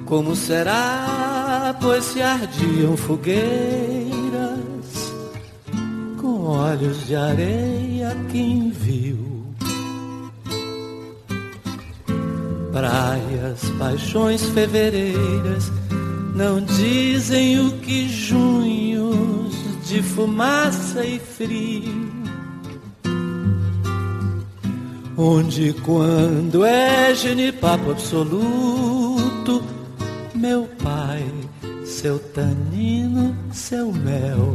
Como será, pois se ardiam fogueiras com olhos de areia quem viu? Praias, paixões fevereiras não dizem o que junhos de fumaça e frio. Onde quando é genipapo absoluto, meu pai, seu tanino, seu mel.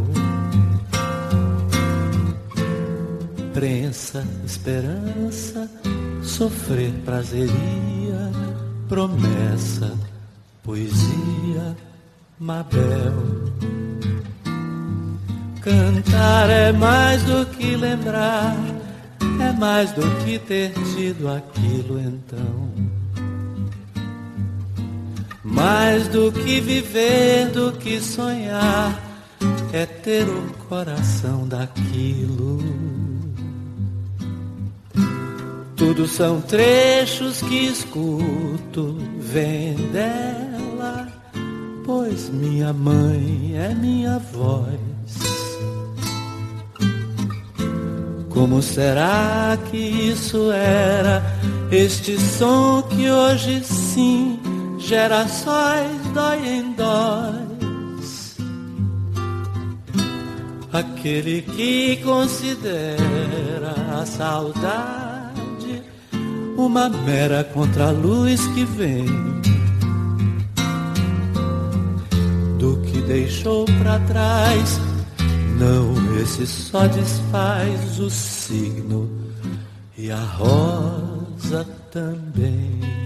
Prensa, esperança, sofrer prazeria, promessa, poesia, Mabel. Cantar é mais do que lembrar, é mais do que ter tido aquilo então. Mais do que viver, do que sonhar, é ter o coração daquilo. Tudo são trechos que escuto, vem dela, pois minha mãe é minha voz. Como será que isso era, este som que hoje sim, gerações dói em dóis? Aquele que considera a saudade uma mera contraluz que vem do que deixou pra trás. Não, esse só desfaz o signo e a rosa também.